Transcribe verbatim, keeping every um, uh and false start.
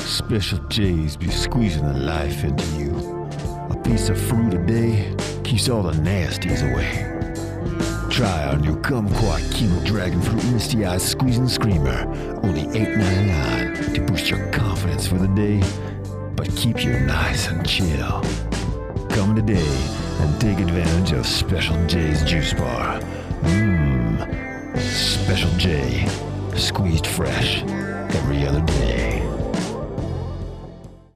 Special J's be squeezing the life into you. A piece of fruit a day keeps all the nasties away. Try our new Kumquat Kilo Dragon Fruit Misty Eyes Squeezing Screamer. Only eight ninety-nine to boost your confidence for the day, but keep you nice and chill. Come today and take advantage of Special J's Juice Bar. Mmm, Special J, squeezed fresh every other day.